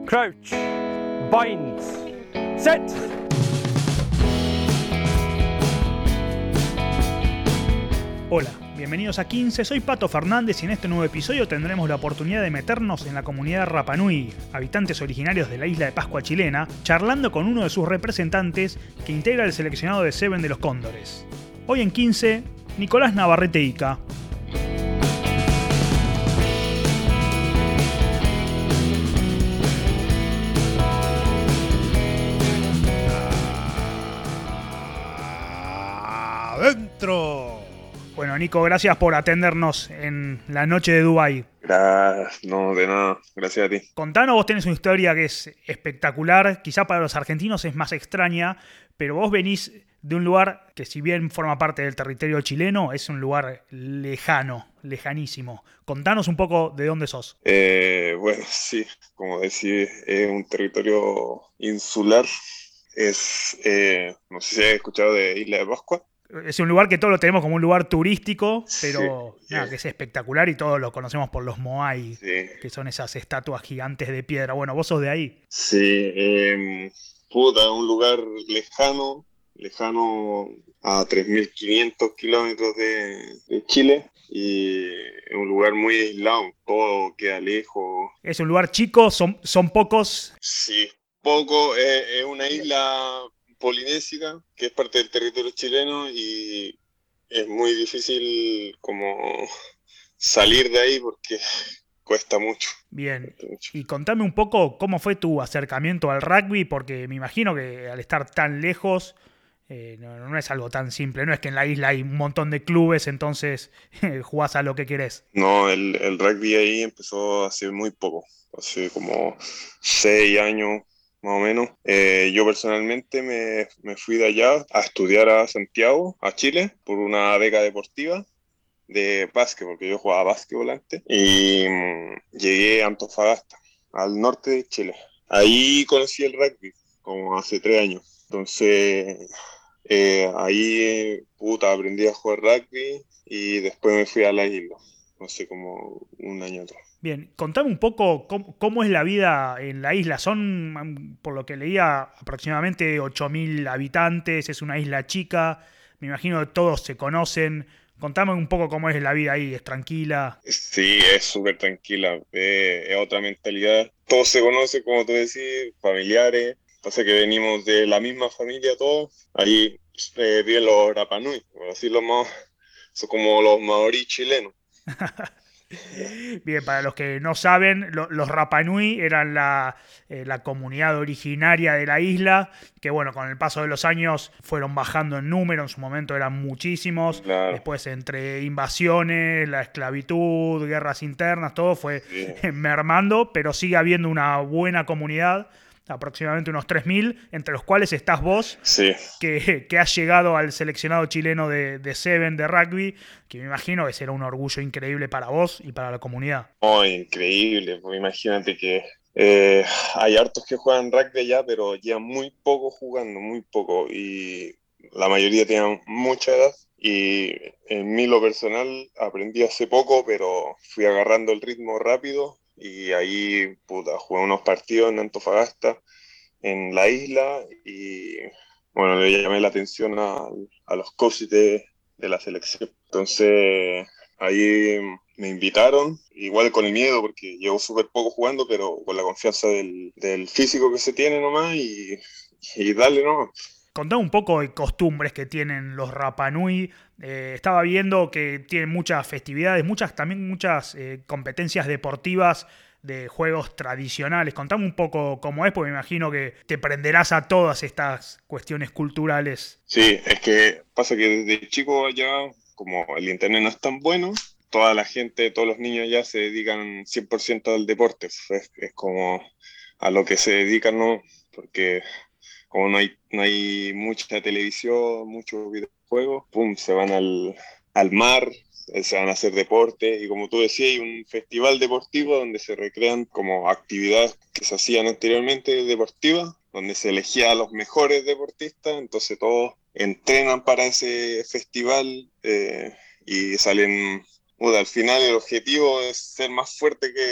Crouch. Bind. Set. Hola, bienvenidos a 15, soy Pato Fernández y en este nuevo episodio tendremos la oportunidad de meternos en la comunidad Rapa Nui, habitantes originarios de la isla de Pascua chilena, charlando con uno de sus representantes que integra el seleccionado de Seven de los Cóndores. Hoy en 15, Nicolás Navarrete Ica. ¡Adentro! Bueno, Nico, gracias por atendernos en la noche de Dubái. No, de nada, gracias a ti. Contanos, vos tenés una historia que es espectacular, quizá para los argentinos es más extraña, pero vos venís de un lugar que si bien forma parte del territorio chileno, es un lugar lejano, lejanísimo. Contanos un poco de dónde sos. Bueno, sí, como decís, es un territorio insular. No sé si has escuchado de Isla de Pascua. Es un lugar que todos lo tenemos como un lugar turístico, pero Sí, nada, que es espectacular y todos lo conocemos por los Moai, Sí, que son esas estatuas gigantes de piedra. Bueno, vos sos de ahí. sí, un lugar lejano a 3.500 kilómetros de Chile y es un lugar muy aislado, todo queda lejos. Es un lugar chico, son pocos. Sí, poco, es una isla polinésica que es parte del territorio chileno y es muy difícil como salir de ahí porque cuesta mucho. Bien, Cuesta mucho. y contame un poco cómo fue tu acercamiento al rugby, porque me imagino que al estar tan lejos no es algo tan simple, no es que en la isla hay un montón de clubes, entonces jugás a lo que querés. No, el rugby ahí empezó hace muy poco, hace como 6 años más o menos. Yo personalmente me fui de allá a estudiar a Santiago, a Chile, por una beca deportiva de básquetbol, porque yo jugaba básquetbol antes, y llegué a Antofagasta, al norte de Chile. Ahí conocí el rugby, como hace 3 años. Entonces, aprendí a jugar rugby y después me fui a la isla, no sé, como un año atrás. Bien, contame un poco cómo es la vida en la isla. Son, por lo que leía, aproximadamente 8.000 habitantes, es una isla chica, me imagino que todos se conocen. Contame un poco cómo es la vida ahí, ¿es tranquila? Sí, es súper tranquila, es otra mentalidad. Todos se conocen, como tú decís, familiares. Pasa que venimos de la misma familia todos. Ahí viven los Rapa Nui, por decirlo más, son como los maorí chilenos. Bien, para los que no saben, los Rapa Nui eran la comunidad originaria de la isla, que bueno, con el paso de los años fueron bajando en número, en su momento eran muchísimos, Claro, después entre invasiones, la esclavitud, guerras internas, todo fue sí, mermando, pero sigue habiendo una buena comunidad, aproximadamente unos 3.000, entre los cuales estás vos, sí. que has llegado al seleccionado chileno de Seven de rugby, que me imagino que será un orgullo increíble para vos y para la comunidad. Oh, increíble, pues imagínate que hay hartos que juegan rugby allá, pero llevan muy poco jugando, muy poco, y la mayoría tienen mucha edad. Y en mí lo personal aprendí hace poco, pero fui agarrando el ritmo rápido y ahí jugué unos partidos en Antofagasta, en la isla, y bueno, le llamé la atención a los coaches de la selección. Entonces ahí me invitaron, igual con el miedo, porque llevo súper poco jugando, pero con la confianza del físico que se tiene nomás y darle nomás. Contame un poco de costumbres que tienen los Rapa Nui. Estaba viendo que tienen muchas festividades, también muchas competencias deportivas de juegos tradicionales. Contame un poco cómo es, porque me imagino que te prenderás a todas estas cuestiones culturales. Sí, es que pasa que desde chico allá, como el internet no es tan bueno, toda la gente, todos los niños ya se dedican 100% al deporte. Es como a lo que se dedican, ¿no? Porque como no hay mucha televisión, muchos videojuegos, pum, se van al mar, se van a hacer deporte, y como tú decías, hay un festival deportivo donde se recrean como actividades que se hacían anteriormente deportivas, donde se elegía a los mejores deportistas, entonces todos entrenan para ese festival y salen, al final el objetivo es ser más fuerte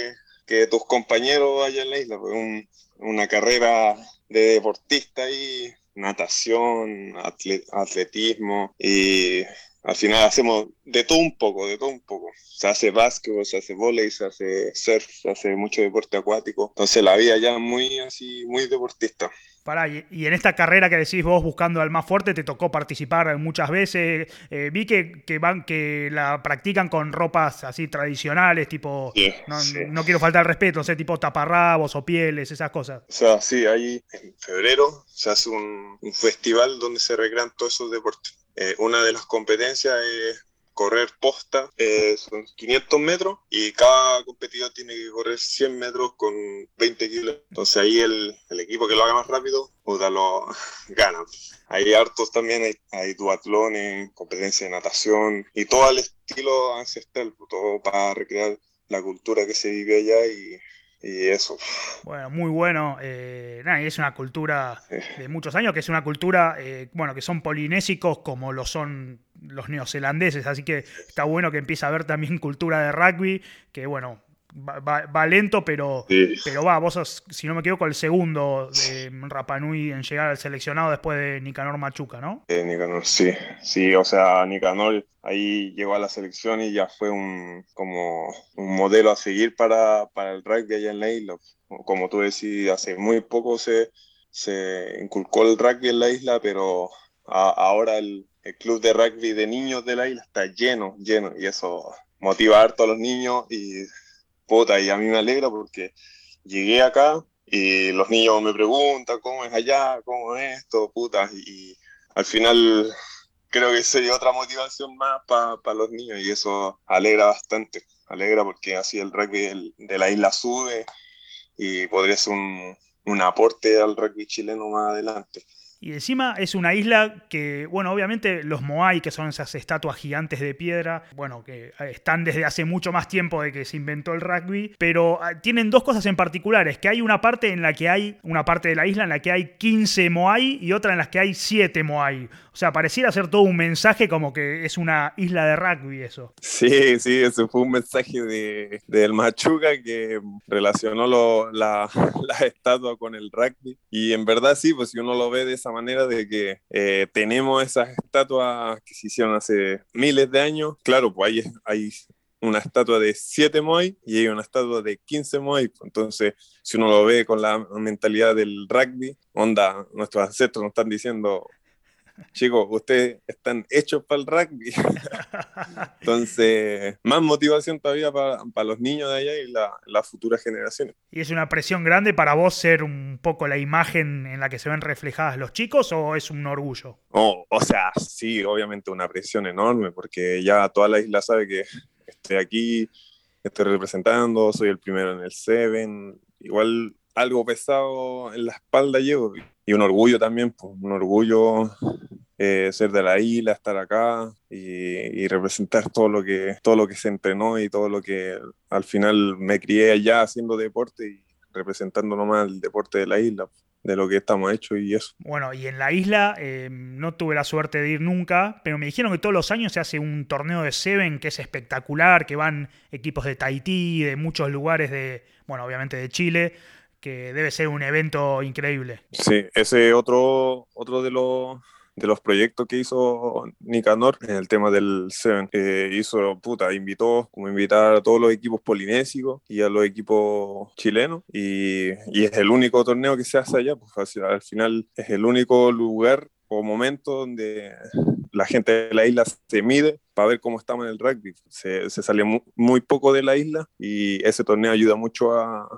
que tus compañeros allá en la isla, pues una carrera de deportista ahí, natación, atletismo y al final hacemos de todo un poco, de todo un poco. Se hace básquetbol, se hace vóley, se hace surf, se hace mucho deporte acuático. Entonces la vida ya muy así, muy deportista. Pará, y en esta carrera que decís vos buscando al más fuerte, te tocó participar muchas veces. Vi que la practican con ropas así tradicionales, tipo, Sí, no, sí. no quiero faltar el respeto, no sé, tipo taparrabos o pieles, esas cosas. O sea, sí, ahí en febrero se hace un festival donde se recrean todos esos deportes. Una de las competencias es correr posta, son 500 metros y cada competidor tiene que correr 100 metros con 20 kilos. Entonces ahí el equipo que lo haga más rápido, puta, lo gana. Hay hartos también, hay duatlones, competencias de natación y todo al estilo ancestral, todo para recrear la cultura que se vive allá y eso. Bueno, muy bueno. Nada, y es una cultura de muchos años, que es una cultura, bueno, que son polinésicos como lo son los neozelandeses, así que está bueno que empiece a haber también cultura de rugby, que bueno, va lento, Sí. pero va, vos sos, si no me equivoco, el segundo de Rapa Nui en llegar al seleccionado después de Nicanor Machuca, ¿no? Nicanor, sí, sí, o sea, Nicanor ahí llegó a la selección y ya fue como un modelo a seguir para el rugby allá en la isla. Como tú decís, hace muy poco se inculcó el rugby en la isla, pero ahora el club de rugby de niños de la isla está lleno, lleno, y eso motiva harto a los niños y puta, y a mí me alegra porque llegué acá y los niños me preguntan cómo es allá, cómo es esto, puta, y al final creo que sería otra motivación más para los niños y eso alegra bastante, alegra porque así el rugby de la isla sube y podría ser un aporte al rugby chileno más adelante. Y encima es una isla que, bueno, obviamente los Moai, que son esas estatuas gigantes de piedra, bueno, que están desde hace mucho más tiempo de que se inventó el rugby, pero tienen dos cosas en particulares, que hay una parte en la que hay, una parte de la isla en la que hay 15 Moai y otra en la que hay 7 Moai. O sea, pareciera ser todo un mensaje como que es una isla de rugby eso. Sí, sí, ese fue un mensaje del Machuca que relacionó la estatua con el rugby. Y en verdad sí, pues si uno lo ve de esa manera de que tenemos esas estatuas que se hicieron hace miles de años, claro, pues hay una estatua de 7 Moai y hay una estatua de 15 Moai. Entonces, si uno lo ve con la mentalidad del rugby, onda, nuestros ancestros nos están diciendo, chicos, ustedes están hechos para el rugby. Entonces, más motivación todavía para los niños de allá y las futuras generaciones. ¿Y es una presión grande para vos ser un poco la imagen en la que se ven reflejadas los chicos o es un orgullo? O sea, sí, obviamente una presión enorme porque ya toda la isla sabe que estoy aquí, estoy representando, soy el primero en el Seven. Igual algo pesado en la espalda llevo. Y un orgullo también, pues, un orgullo ser de la isla, estar acá y representar todo lo que se entrenó y todo lo que al final me crié allá haciendo deporte y representando nomás el deporte de la isla, de lo que estamos hechos y eso. Bueno, y en la isla no tuve la suerte de ir nunca, pero me dijeron que todos los años se hace un torneo de Seven que es espectacular, que van equipos de Tahití, de muchos lugares bueno, obviamente de Chile, que debe ser un evento increíble. Sí, ese otro de los proyectos que hizo Nicanor en el tema del Seven, invitó como invitar a todos los equipos polinésicos y a los equipos chilenos y es el único torneo que se hace allá, pues al final es el único lugar o momento donde la gente de la isla se mide para ver cómo estamos en el rugby. Se sale muy poco de la isla y ese torneo ayuda mucho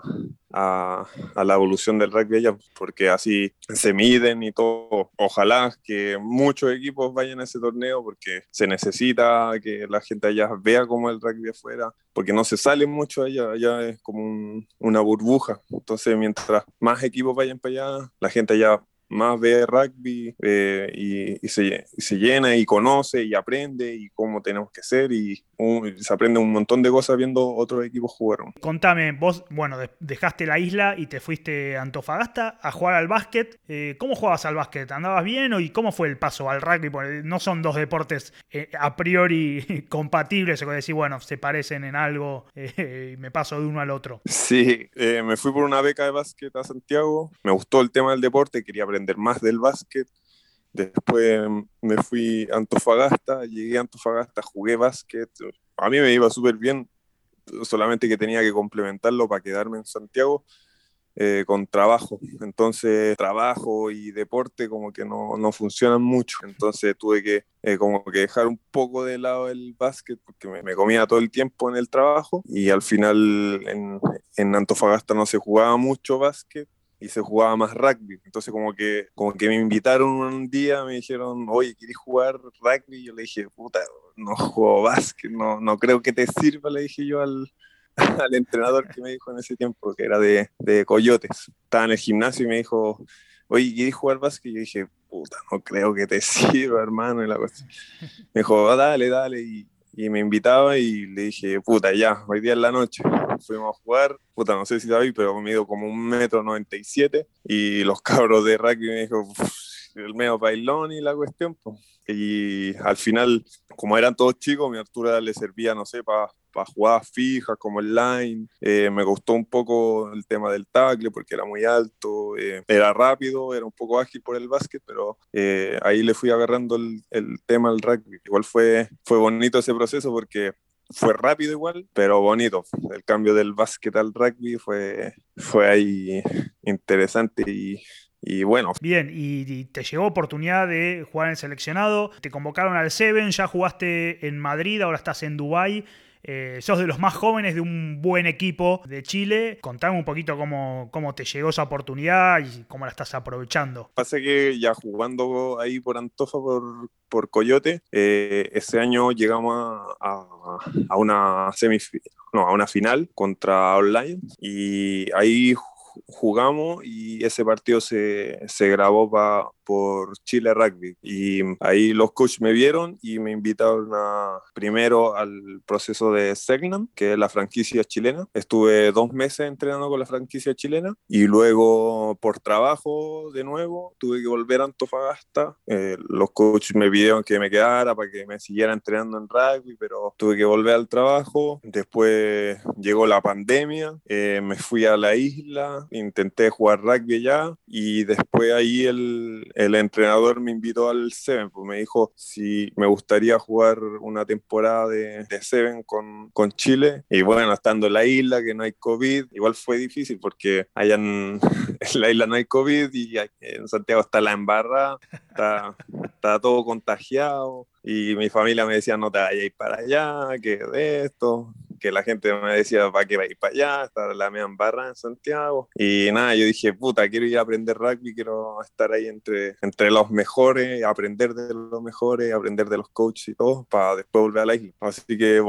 a la evolución del rugby allá, porque así se miden y todo. Ojalá que muchos equipos vayan a ese torneo porque se necesita que la gente allá vea cómo el rugby afuera, porque no se sale mucho allá es como una burbuja. Entonces, mientras más equipos vayan para allá, la gente allá más ve rugby y se llena y conoce y aprende y cómo tenemos que ser y se aprende un montón de cosas viendo otros equipos jugar. Contame, vos, bueno, dejaste la isla y te fuiste a Antofagasta a jugar al básquet. ¿Cómo jugabas al básquet? ¿Andabas bien y cómo fue el paso al rugby? Porque no son dos deportes a priori compatibles, o que decir, bueno, se parecen en algo y me paso de uno al otro. Sí, me fui por una beca de básquet a Santiago, me gustó el tema del deporte, quería aprender más del básquet. Después me fui a Antofagasta, llegué a Antofagasta, jugué básquet. A mí me iba súper bien, solamente que tenía que complementarlo para quedarme en Santiago con trabajo. Entonces, trabajo y deporte como que no funcionan mucho. Entonces, tuve que como que dejar un poco de lado el básquet porque me comía todo el tiempo en el trabajo y al final en Antofagasta no se jugaba mucho básquet y se jugaba más rugby. Entonces como que me invitaron un día, me dijeron, oye, ¿quieres jugar rugby? Y yo le dije, puta, no juego básquet, no creo que te sirva, le dije yo al entrenador que me dijo en ese tiempo, que era de Coyotes. Estaba en el gimnasio y me dijo, oye, ¿quieres jugar básquet? Y yo dije, puta, no creo que te sirva, hermano. Y la cosa. Me dijo, dale. Y me invitaba y le dije, puta, ya, hoy día en la noche. Fuimos a jugar, puta, no sé si sabéis, pero me mido como 1,97 m y los cabros de rugby me dijo, el medio bailón y la cuestión, pues. Y al final, como eran todos chicos, mi altura le servía, no sé, para jugadas fijas como el line. Me gustó un poco el tema del tackle porque era muy alto, era rápido, era un poco ágil por el básquet, pero ahí le fui agarrando el tema al rugby. Igual fue bonito ese proceso porque fue rápido igual, pero bonito. El cambio del básquet al rugby fue ahí interesante y bueno. Bien, y te llegó oportunidad de jugar en el seleccionado, te convocaron al Seven, ya jugaste en Madrid, ahora estás en Dubái. Sos de los más jóvenes de un buen equipo de Chile. Contame un poquito cómo te llegó esa oportunidad y cómo la estás aprovechando. Pasa que ya jugando ahí por Antofa, por Coyote, ese año llegamos a una a una final contra Online y ahí jugamos y ese partido se grabó por Chile Rugby y ahí los coaches me vieron y me invitaron primero al proceso de Segnam, que es la franquicia chilena. Estuve 2 meses entrenando con la franquicia chilena y luego por trabajo de nuevo tuve que volver a Antofagasta. Los coaches me pidieron que me quedara para que me siguiera entrenando en rugby, pero tuve que volver al trabajo. Después llegó la pandemia, me fui a la isla, intenté jugar rugby allá y después ahí el entrenador me invitó al Seven, pues me dijo si me gustaría jugar una temporada de Seven con Chile. Y bueno, estando en la isla, que no hay COVID, igual fue difícil porque allá en la isla no hay COVID y en Santiago está la embarrada, está todo contagiado. Y mi familia me decía, no te vayas a ir para allá, que de esto, que la gente me decía, ¿para qué va a ir para allá? Está la media embarrada en Santiago. Y nada, yo dije, puta, quiero ir a aprender rugby, quiero estar ahí entre los mejores, aprender de los mejores, aprender de los coaches y todo, para después volver a la isla. Así que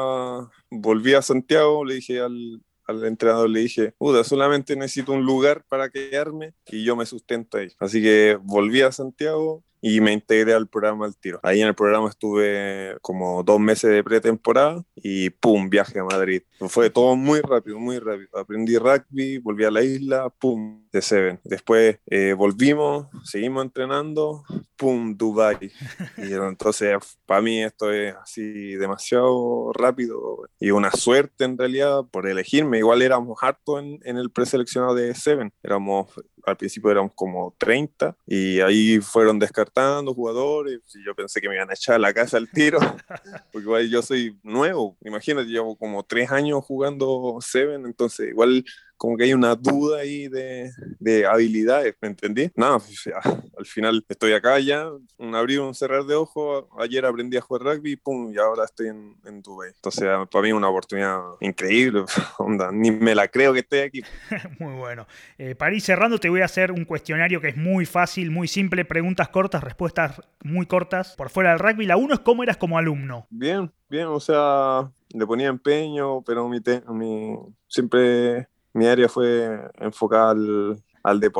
volví a Santiago, le dije al entrenador, le dije, puta, solamente necesito un lugar para quedarme y yo me sustento ahí. Así que volví a Santiago y me integré al programa al tiro. Ahí en el programa estuve como 2 meses de pretemporada y pum, viaje a Madrid. Fue todo muy rápido, muy rápido. Aprendí rugby, volví a la isla, pum, de Seven. Después volvimos, seguimos entrenando, pum, Dubai. Y entonces para mí esto es así demasiado rápido y una suerte en realidad por elegirme. Igual éramos hartos en el preseleccionado de Seven. Al principio éramos como 30 y ahí fueron descartando jugadores y yo pensé que me iban a echar a la casa al tiro porque igual yo soy nuevo, imagínate, llevo como 3 años jugando Seven, entonces igual como que hay una duda ahí de habilidades, ¿me entendí? Nada, pues, al final estoy acá ya, un abrir, un cerrar de ojos, ayer aprendí a jugar rugby, pum, y ahora estoy en Dubái. Entonces para mí es una oportunidad increíble, onda, ni me la creo que estoy aquí. Muy bueno. Para ir cerrando te voy a hacer un cuestionario que es muy fácil, muy simple, preguntas cortas, respuestas muy cortas. Por fuera del rugby, la uno es cómo eras como alumno. Bien, o sea, le ponía empeño, pero siempre mi área fue enfocada al deporte.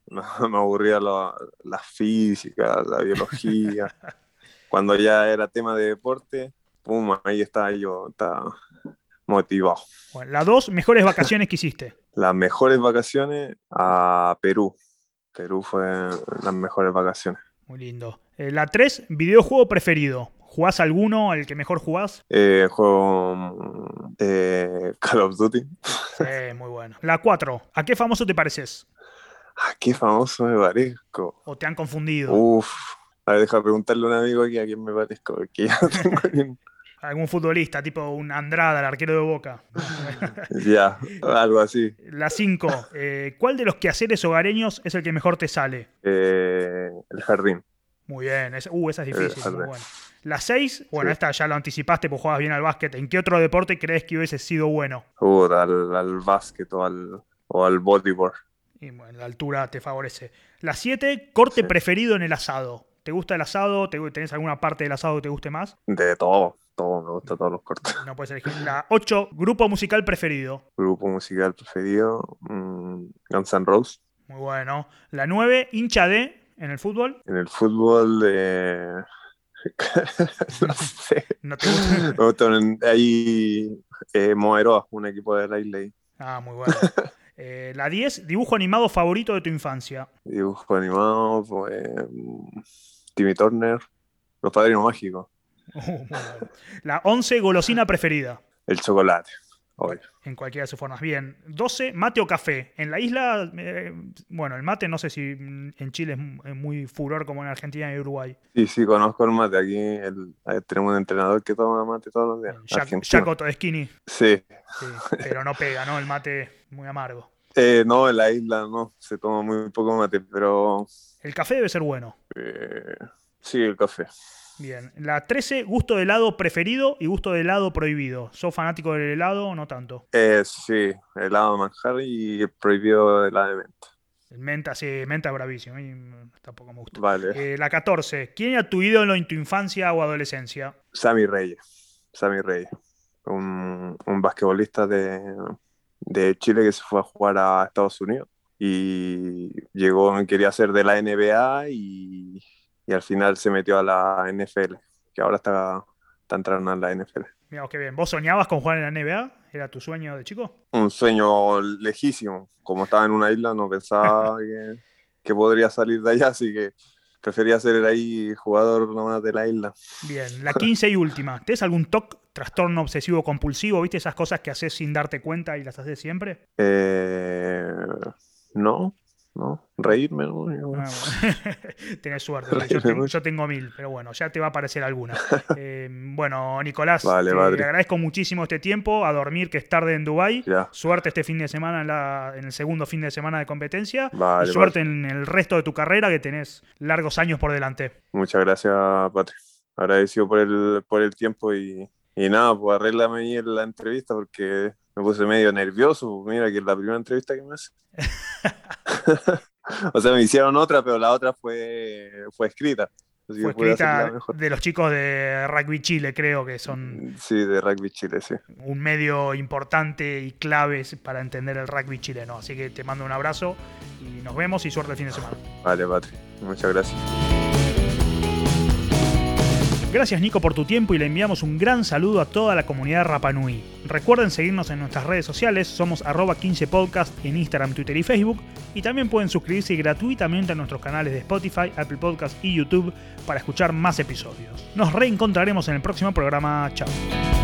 no, me aburría la física, la biología. Cuando ya era tema de deporte, pum, ahí estaba motivado. Bueno, las 2 mejores vacaciones que hiciste. Las mejores vacaciones a Perú. Perú fue las mejores vacaciones. Muy lindo. La 3, videojuego preferido. ¿Jugás alguno, al que mejor jugás? Juego Call of Duty. Sí, muy bueno. La 4, ¿a qué famoso te pareces? ¿A qué famoso me parezco? ¿O te han confundido? Uf, a ver, deja preguntarle a un amigo aquí a quién me parezco, porque ya no tengo ni... ¿Algún futbolista, tipo un Andrada, el arquero de Boca? Ya, algo así. La 5, ¿cuál de los quehaceres hogareños es el que mejor te sale? El jardín. Muy bien, esa es difícil, muy jardín. buena. La 6, bueno, Sí. esta ya lo anticipaste porque jugabas bien al básquet. ¿En qué otro deporte crees que hubiese sido bueno? Al básquet o al bodyboard. Y bueno, la altura te favorece. La 7, corte Sí. preferido en el asado. ¿Te gusta el asado? ¿Tenés alguna parte del asado que te guste más? De todo, me gustan todos los cortes. No puedes elegir. La 8, grupo musical preferido. Grupo musical preferido, Guns N' Roses. Muy bueno. La 9, hincha de en el fútbol. En el fútbol, no sé. ¿No te gusta? Me gustan ahí Moeroa, un equipo de la isla ahí. Ah, muy bueno. La 10, dibujo animado favorito de tu infancia. Dibujo animado, pues, Timmy Turner, Los Padrinos Mágicos, Muy bueno. La 11, golosina preferida. el chocolate, obvio. En cualquiera de sus formas. Bien. 12, mate o café. En la isla, bueno, el mate no sé si en Chile es muy furor como en Argentina y Uruguay. Sí, conozco el mate. Aquí tenemos un entrenador que toma mate todos los días. Argentino. Jaco Todeskini. Sí. Sí, pero no pega, ¿no? El mate muy amargo. No, en la isla no, se toma muy poco mate, pero El café debe ser bueno. sí, el café. Bien. La 13, gusto de helado preferido y gusto de helado prohibido. ¿Sos fanático del helado o no tanto? Sí, helado de manjar y el prohibido helado de menta. El menta, sí, menta es bravísimo. A mí tampoco me gusta. Vale. La 14, ¿quién era tu ídolo en tu infancia o adolescencia? Sammy Reyes. Un basquetbolista de Chile que se fue a jugar a Estados Unidos y quería ser de la NBA y al final se metió a la NFL, que ahora está entrando en la NFL. Mirá, qué bien. ¿Vos soñabas con jugar en la NBA? ¿Era tu sueño de chico? Un sueño lejísimo. Como estaba en una isla, no pensaba que podría salir de allá, así que prefería ser ahí jugador nomás de la isla. Bien, la 15 y última. ¿Tenés algún TOC, trastorno obsesivo compulsivo? ¿Viste esas cosas que haces sin darte cuenta y las haces siempre? No, reírme, ¿no? Ah, bueno. Tenés suerte. Reírme. Yo tengo 1000, pero bueno, ya te va a aparecer alguna. Bueno, Nicolás, Vale, te padre. agradezco muchísimo este tiempo. A dormir, que es tarde en Dubái. Ya. Suerte este fin de semana en el segundo fin de semana de competencia. Vale, y suerte en el resto de tu carrera, que tenés largos años por delante. Muchas gracias, Patri. Agradecido por el tiempo y nada, pues arréglame ahí en la entrevista porque me puse medio nervioso. Mira que es la primera entrevista que me hace. O sea, me hicieron otra, pero la otra fue escrita. Así Fue que pude hacerla escrita mejor. de los chicos de Rugby Chile, creo que son Sí, de Rugby Chile, sí. un medio importante y clave para entender el rugby chileno. Así que te mando un abrazo y nos vemos y suerte el fin de semana. Vale, Patri. Muchas gracias. Gracias, Nico, por tu tiempo y le enviamos un gran saludo a toda la comunidad Rapa Nui. Recuerden seguirnos en nuestras redes sociales, somos @15podcast en Instagram, Twitter y Facebook, y también pueden suscribirse gratuitamente a nuestros canales de Spotify, Apple Podcast y YouTube para escuchar más episodios. Nos reencontraremos en el próximo programa. Chao.